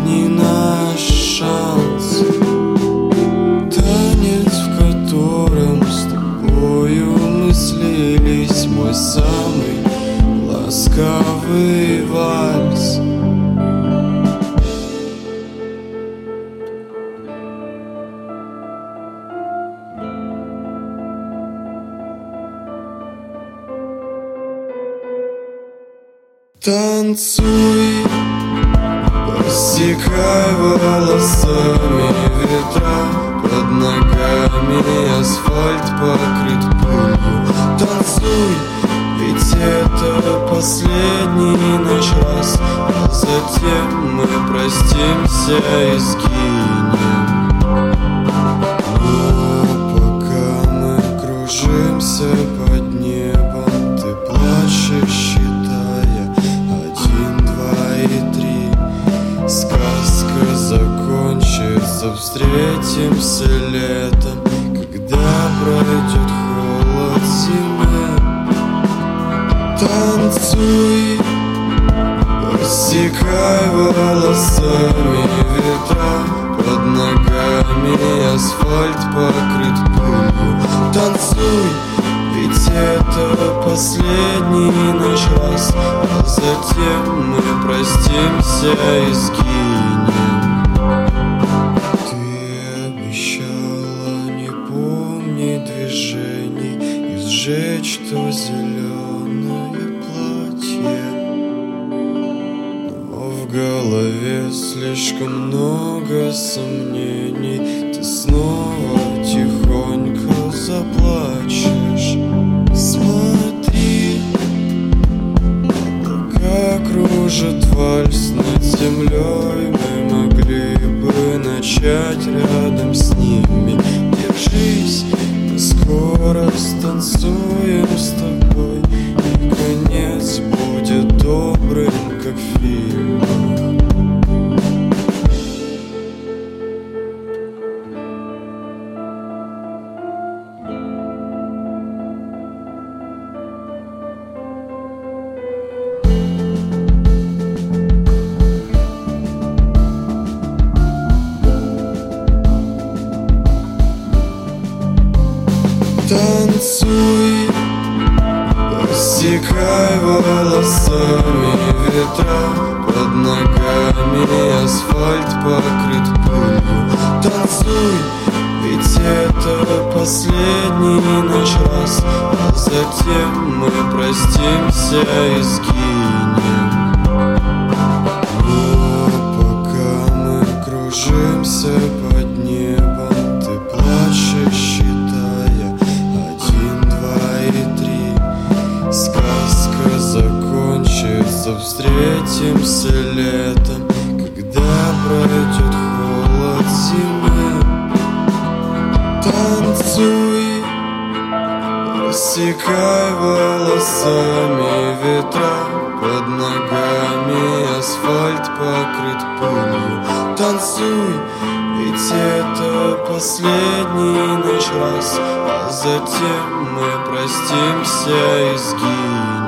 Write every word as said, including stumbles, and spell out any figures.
последний наш шанс. Танец, в котором с тобою мы слились, мой самый ласковый вальс. Танцуй, рассекай волосами ветра, под ногами асфальт покрыт пылью. Танцуй, ведь это последний наш раз, а затем мы простимся и сгинем. Но пока мы кружимся под небом, ты плачешь, сказка закончится, встретимся летом, когда пройдет холод зимы. Танцуй, рассекай волосами ветра, под ногами асфальт покрыт пылью. Танцуй, ведь это последний наш раз, а затем мы простимся и сгинем. Ты обещала не помнить движений и сжечь то зеленое платье, но в голове слишком много сомнений. Ты снова тихонько заплачешь. Смотри, пока кружит вальс над землей, мы могли бы начать рядом с ними. Держись, мы скоро станцуем с тобой, и конец будет добрым, как в фильмах. Танцуй, рассекай волосами ветра, под ногами асфальт покрыт пылью. Танцуй, ведь это последний наш раз, а затем мы простимся и сгинем. Но пока мы кружимся под небом, ты плачешь, сказка закончится, встретимся летом, когда пройдет холод зимы. Танцуй, рассекай волосами ветра, под ногами асфальт покрыт пылью. Танцуй, ведь это последний наш раз, а затем мы простимся и сгинем.